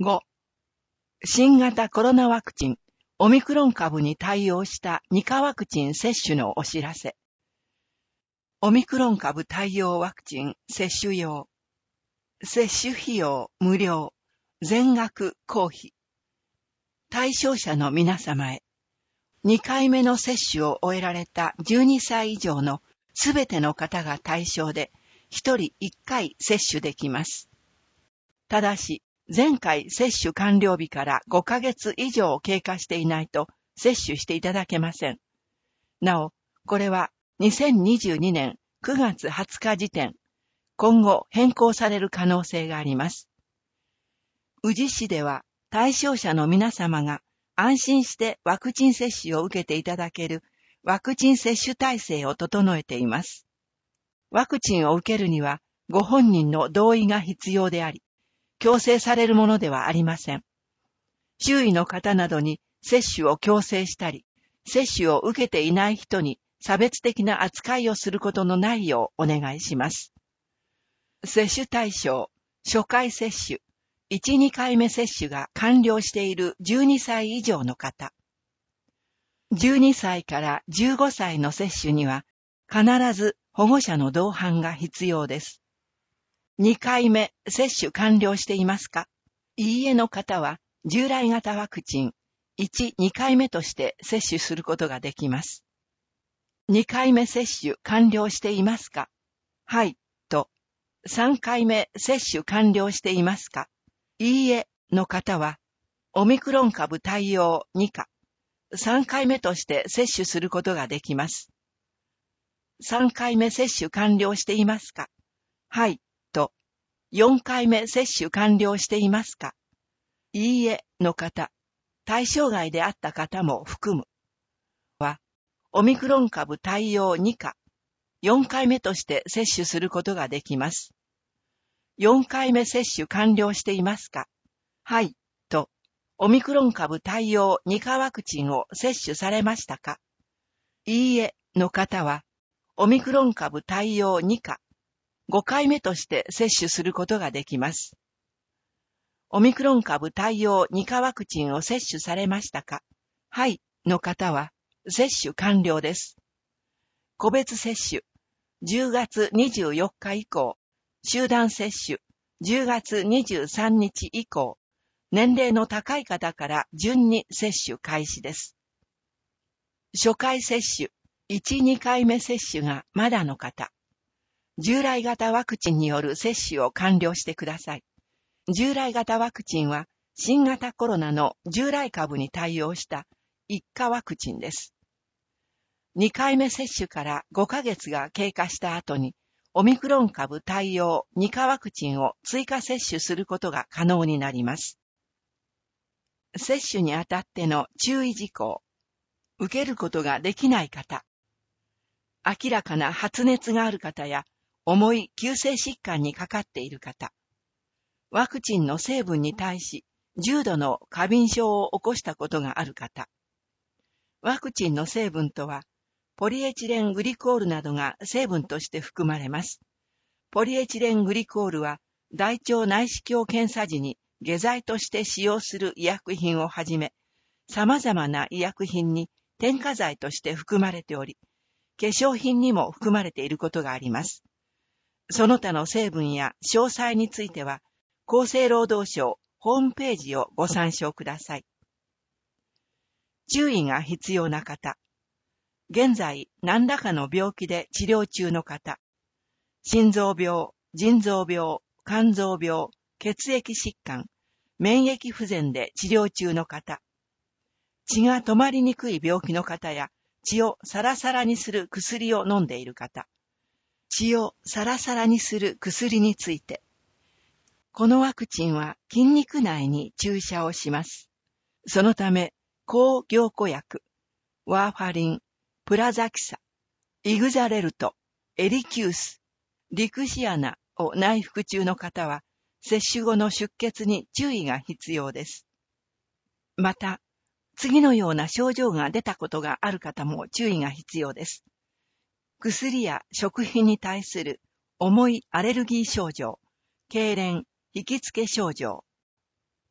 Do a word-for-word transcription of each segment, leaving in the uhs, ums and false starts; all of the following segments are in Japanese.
ご、新型コロナワクチン、オミクロン株に対応したにかワクチン接種のお知らせ。オミクロン株対応ワクチン接種用。接種費用無料。全額公費。対象者の皆様へ。にかいめの接種を終えられたじゅうにさい以上のすべての方が対象で、ひとりいっかい接種できます。ただし、前回接種完了日からごかげつ以上経過していないと接種していただけません。なお、これはにせんにじゅうにねんくがつはつか時点、今後変更される可能性があります。宇治市では対象者の皆様が安心してワクチン接種を受けていただけるワクチン接種体制を整えています。ワクチンを受けるにはご本人の同意が必要であり、強制されるものではありません。周囲の方などに接種を強制したり、接種を受けていない人に差別的な扱いをすることのないようお願いします。接種対象、初回接種、いち、にかいめ接種が完了しているじゅうにさい以上の方。じゅうにさいからじゅうごさいの接種には必ず保護者の同伴が必要です。にかいめ接種完了していますか？いいえの方は従来型ワクチンいち、にかいめとして接種することができます。にかいめ接種完了していますか？はいと。さんかいめ接種完了していますか？いいえの方はオミクロン株対応にか、さんかいめとして接種することができます。さんかいめ接種完了していますか？はいと。よんかいめ接種完了していますか？いいえの方、対象外であった方も含む。は、オミクロン株対応にか、よんかいめとして接種することができます。よんかいめ接種完了していますか？はい、と、オミクロン株対応にかワクチンを接種されましたか？いいえの方は、オミクロン株対応にか、ごかいめとして接種することができます。オミクロン株対応にかワクチンを接種されましたか？はいの方は、接種完了です。個別接種、じゅうがつにじゅうよっか以降、集団接種、じゅうがつにじゅうさんにち以降、年齢の高い方から順に接種開始です。初回接種、いち、にかいめ接種がまだの方、従来型ワクチンによる接種を完了してください。従来型ワクチンは新型コロナの従来株に対応した一価ワクチンです。にかいめ接種からごかげつが経過した後にオミクロン株対応に価ワクチンを追加接種することが可能になります。接種にあたっての注意事項。受けることができない方。明らかな発熱がある方や重い急性疾患にかかっている方。ワクチンの成分に対し重度の過敏症を起こしたことがある方。ワクチンの成分とは、ポリエチレングリコールなどが成分として含まれます。ポリエチレングリコールは、大腸内視鏡検査時に下剤として使用する医薬品をはじめ、様々な医薬品に添加剤として含まれており、化粧品にも含まれていることがあります。その他の成分や詳細については、厚生労働省ホームページをご参照ください。注意が必要な方。現在、何らかの病気で治療中の方。心臓病、腎臓病、肝臓病、血液疾患、免疫不全で治療中の方。血が止まりにくい病気の方や、血をサラサラにする薬を飲んでいる方。血をサラサラにする薬について。このワクチンは筋肉内に注射をします。そのため、抗凝固薬、ワーファリン、プラザキサ、イグザレルト、エリキュース、リクシアナを内服中の方は、接種後の出血に注意が必要です。また、次のような症状が出たことがある方も注意が必要です。薬や食品に対する重いアレルギー症状、痙攣、引きつけ症状。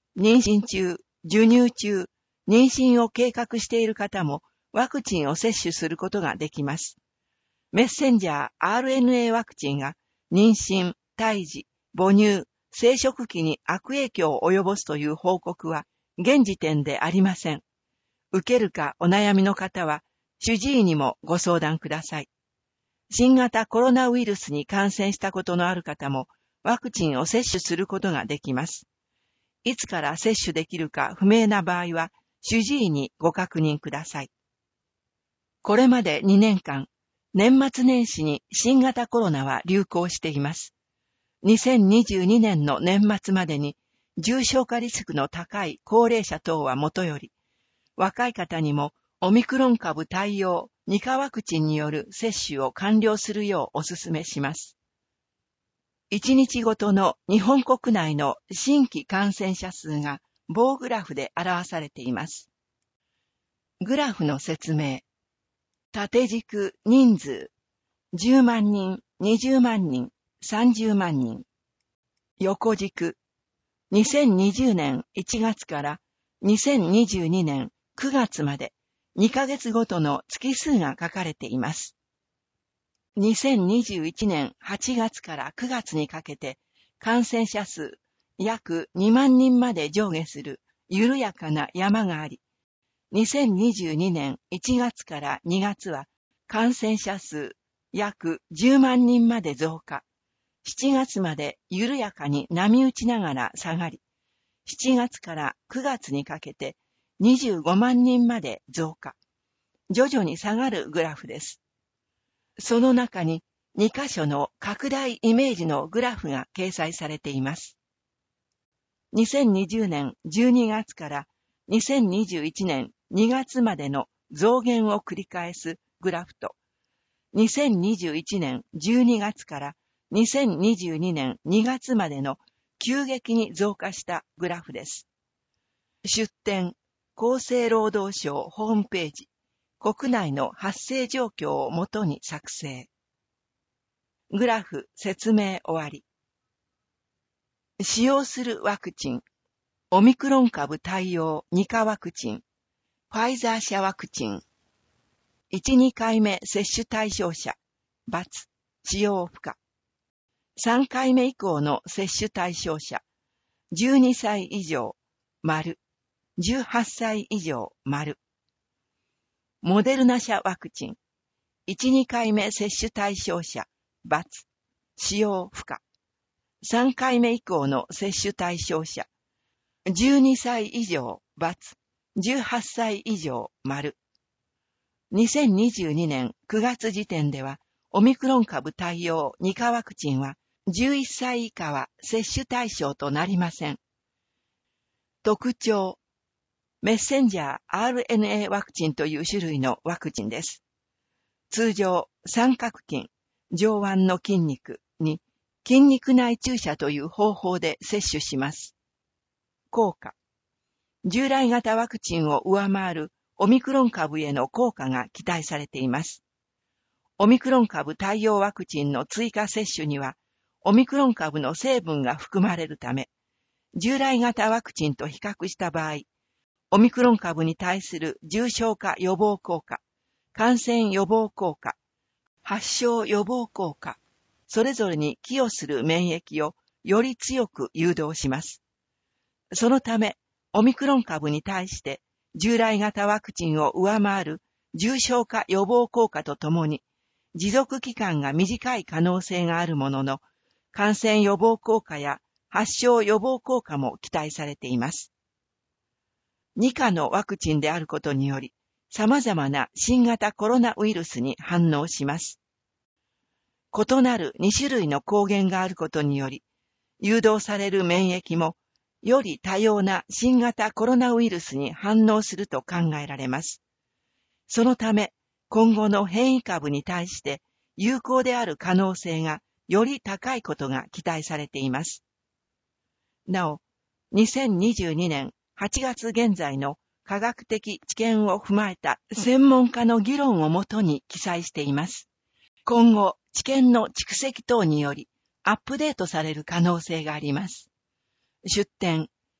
妊娠中、授乳中、妊娠を計画している方もワクチンを接種することができます。メッセンジャー アールエヌエー ワクチンが妊娠、胎児、母乳、生殖器に悪影響を及ぼすという報告は現時点でありません。受けるかお悩みの方は主治医にもご相談ください。新型コロナウイルスに感染したことのある方もワクチンを接種することができます。いつから接種できるか不明な場合は主治医にご確認ください。これまでにねんかん、年末年始に新型コロナは流行しています。にせんにじゅうにねんの年末までに重症化リスクの高い高齢者等はもとより、若い方にもオミクロン株対応にかワクチンによる接種を完了するようお勧めします。いちにちごとの日本国内の新規感染者数が棒グラフで表されています。グラフの説明。縦軸人数、じゅうまんにん、にじゅうまんにん、さんじゅうまんにん。横軸、にせんにじゅうねんいちがつからにせんにじゅうにねんくがつまでにかげつごとの月数が書かれています。にせんにじゅういちねんはちがつからくがつにかけて感染者数約にまんにんまで上下する緩やかな山があり、にせんにじゅうにねんいちがつからにがつは感染者数約じゅうまんにんまで増加。しちがつまで緩やかに波打ちながら下がり、しちがつからくがつにかけてにじゅうごまんにんまで増加。徐々に下がるグラフです。その中ににかしょの拡大イメージのグラフが掲載されています。にせんにじゅうねんじゅうにがつからにせんにじゅういちねんにがつまでの増減を繰り返すグラフと、にせんにじゅういちねんじゅうにがつからにせんにじゅうにねんにがつまでの急激に増加したグラフです。出典、厚生労働省ホームページ、国内の発生状況をもとに作成。グラフ説明終わり。使用するワクチン、オミクロン株対応にかワクチン、ファイザー社ワクチン、いち、にかいめ接種対象者、×、使用不可。さんかいめ以降の接種対象者、じゅうにさい以上、丸、じゅうはっさい以上、丸。モデルナ社ワクチン、いち、にかいめ接種対象者、×、使用不可。さんかいめ以降の接種対象者、じゅうにさい以上、×、じゅうはっさい以上、丸。にせんにじゅうにねんくがつ時点では、オミクロン株対応にかワクチンは、じゅういっさい以下は接種対象となりません。特徴。メッセンジャー アールエヌエー ワクチンという種類のワクチンです。通常、三角筋、上腕の筋肉に筋肉内注射という方法で接種します。効果。従来型ワクチンを上回るオミクロン株への効果が期待されています。オミクロン株対応ワクチンの追加接種には、オミクロン株の成分が含まれるため、従来型ワクチンと比較した場合、オミクロン株に対する重症化予防効果、感染予防効果、発症予防効果、それぞれに寄与する免疫をより強く誘導します。そのため、オミクロン株に対して従来型ワクチンを上回る重症化予防効果とともに、持続期間が短い可能性があるものの、感染予防効果や発症予防効果も期待されています。にかのワクチンであることにより、様々な新型コロナウイルスに反応します。異なるにしゅるいの抗原があることにより、誘導される免疫も、より多様な新型コロナウイルスに反応すると考えられます。そのため、今後の変異株に対して有効である可能性がより高いことが期待されています。なお、にせんにじゅうにねんはちがつ現在の科学的知見を踏まえた専門家の議論をもとに記載しています。今後、知見の蓄積等によりアップデートされる可能性があります。出典、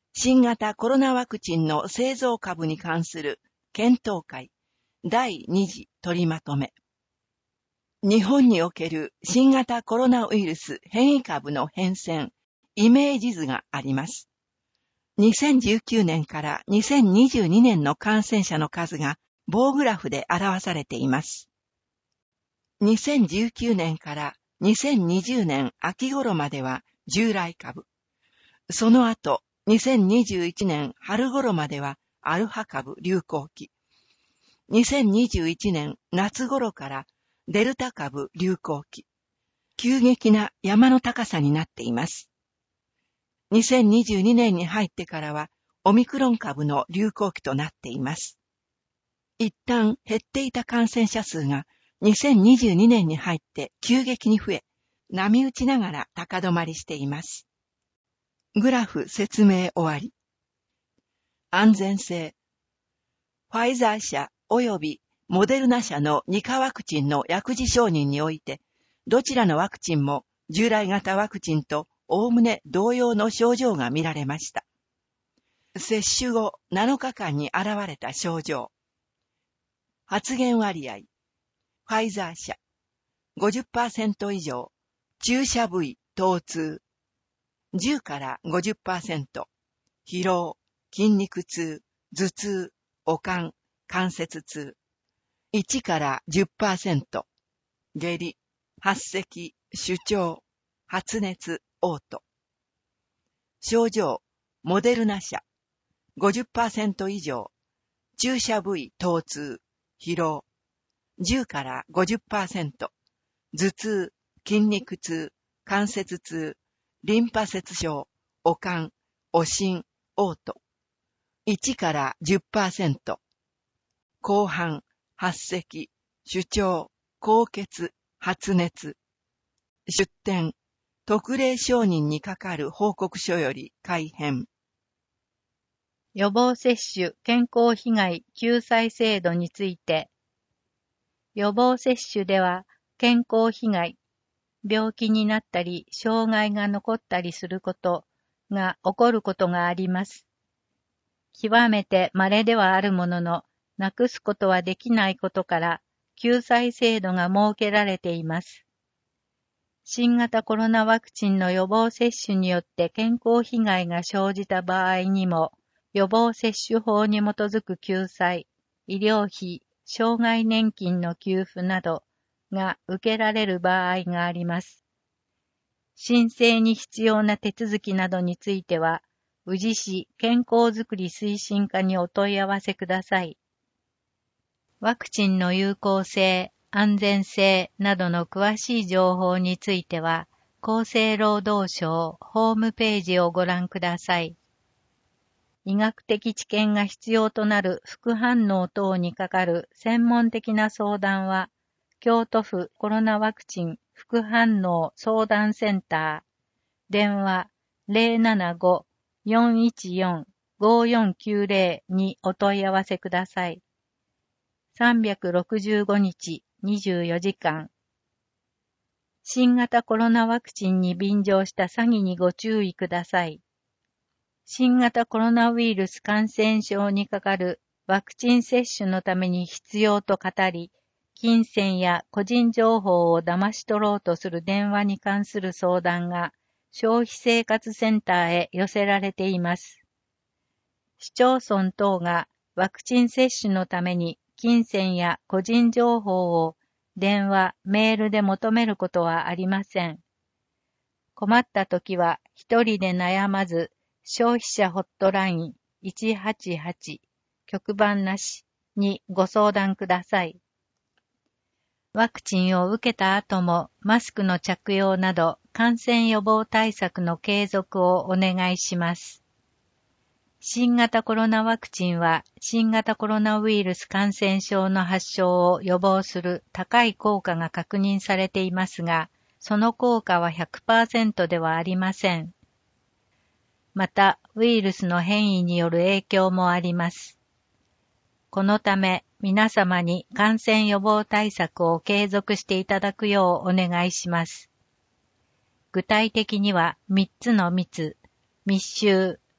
新型コロナワクチンの製造株に関する検討会だいに次取りまとめ。日本における新型コロナウイルス変異株の変遷、イメージ図があります。にせんじゅうきゅうねんからにせんにじゅうにねんの感染者の数が棒グラフで表されています。にせんじゅうきゅうねんからにせんにじゅうねん秋頃までは従来株。その後、にせんにじゅういちねん春頃まではアルファ株流行期。にせんにじゅういちねん夏頃からデルタ株流行期。急激な山の高さになっています。にせんにじゅうにねんに入ってからはオミクロン株の流行期となっています。一旦減っていた感染者数がにせんにじゅうにねんに入って急激に増え、波打ちながら高止まりしています。グラフ説明終わり。安全性。ファイザー社及びモデルナ社のに価ワクチンの薬事承認において、どちらのワクチンも従来型ワクチンとおおむね同様の症状が見られました。接種後なのかかんに現れた症状。発現割合。ファイザー社 ごじゅっパーセント 以上、注射部位、疼痛。じゅうからごじゅっパーセント、疲労、筋肉痛、頭痛、悪寒、関節痛。いちからじゅっパーセント、下痢、発咳、主張、発熱、嘔吐。症状、モデルナ社 ごじゅっパーセント 以上、注射部位、疼痛、疲労。じゅうからごじゅっパーセント、頭痛、筋肉痛、関節痛、リンパ節症、悪寒、悪心、嘔吐。いちからじゅっパーセント、紅斑、発咳、主張、高血、発熱。出典、特例承認にかかる報告書より改編。 予防接種健康被害救済制度について、予防接種では健康被害、病気になったり障害が残ったりすることが起こることがあります。極めて稀ではあるものの、なくすことはできないことから、救済制度が設けられています。新型コロナワクチンの予防接種によって健康被害が生じた場合にも、予防接種法に基づく救済、医療費、障害年金の給付などが受けられる場合があります。申請に必要な手続きなどについては、宇治市健康づくり推進課にお問い合わせください。ワクチンの有効性、安全性などの詳しい情報については、厚生労働省ホームページをご覧ください。医学的知見が必要となる副反応等にかかる専門的な相談は、京都府コロナワクチン副反応相談センター、電話 ゼロななご よんいちよん ごよんきゅうゼロ にお問い合わせください。さんびゃくろくじゅうごにちにじゅうよじかん。新型コロナワクチンに便乗した詐欺にご注意ください。新型コロナウイルス感染症にかかるワクチン接種のために必要と語り、金銭や個人情報を騙し取ろうとする電話に関する相談が消費生活センターへ寄せられています。市町村等がワクチン接種のために金銭や個人情報を電話、メールで求めることはありません。困ったときは一人で悩まず、消費者ホットラインいちはちはち局番なしにご相談ください。ワクチンを受けた後もマスクの着用など感染予防対策の継続をお願いします。新型コロナワクチンは新型コロナウイルス感染症の発症を予防する高い効果が確認されていますが、その効果は ひゃくパーセント ではありません。また、ウイルスの変異による影響もあります。このため、皆様に感染予防対策を継続していただくようお願いします。具体的にはみっつの密、密集、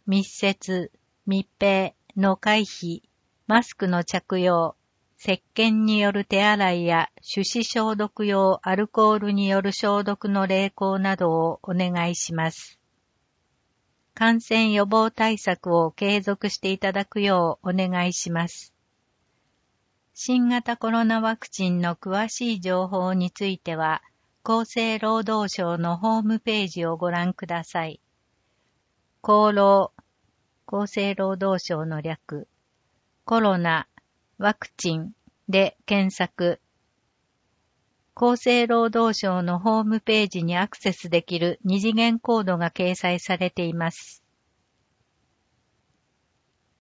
密接、密閉の回避、マスクの着用、石鹸による手洗いや手指消毒用アルコールによる消毒の励行などをお願いします。感染予防対策を継続していただくようお願いします。新型コロナワクチンの詳しい情報については、厚生労働省のホームページをご覧ください。厚労、厚生労働省の略、コロナ、ワクチンで検索。厚生労働省のホームページにアクセスできる二次元コードが掲載されています。